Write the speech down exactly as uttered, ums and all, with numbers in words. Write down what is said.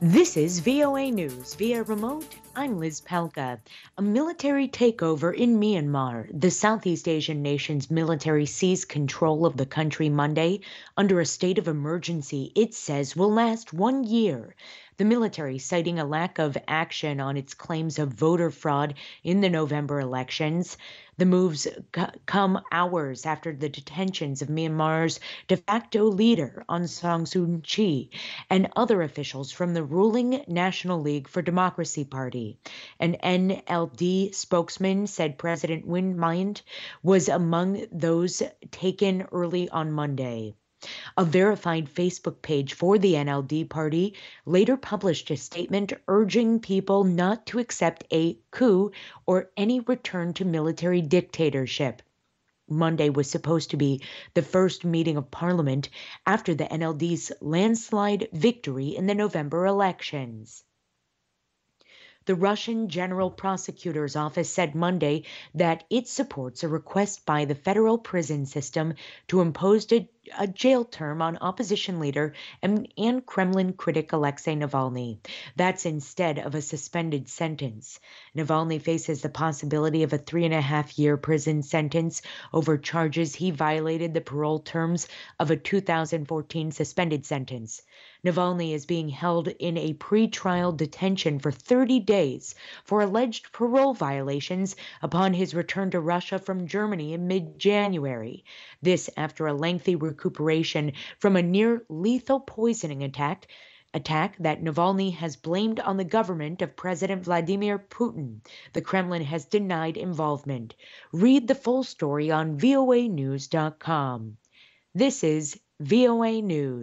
This is V O A News via remote. I'm Liz Pelka. A military takeover in Myanmar. The Southeast Asian nation's military seized control of the country Monday under a state of emergency it says will last one year. The military citing a lack of action on its claims of voter fraud in the November elections. The moves c- come hours after the detentions of Myanmar's de facto leader, Aung San Suu Kyi, and other officials from the ruling National League for Democracy Party. An N L D spokesman said President Win Myint was among those taken early on Monday. A verified Facebook page for the N L D party later published a statement urging people not to accept a coup or any return to military dictatorship. Monday was supposed to be the first meeting of Parliament after the N L D's landslide victory in the November elections. The Russian General Prosecutor's Office said Monday that it supports a request by the federal prison system to impose a, a jail term on opposition leader and, and Kremlin critic Alexei Navalny. That's instead of a suspended sentence. Navalny faces the possibility of a three and a half year prison sentence over charges he violated the parole terms of a two thousand fourteen suspended sentence. Navalny is being held in a pre-trial detention for thirty days for alleged parole violations upon his return to Russia from Germany in mid-January. This after a lengthy recuperation from a near-lethal poisoning attack attack that Navalny has blamed on the government of President Vladimir Putin. The Kremlin has denied involvement. Read the full story on V O A news dot com. This is V O A News.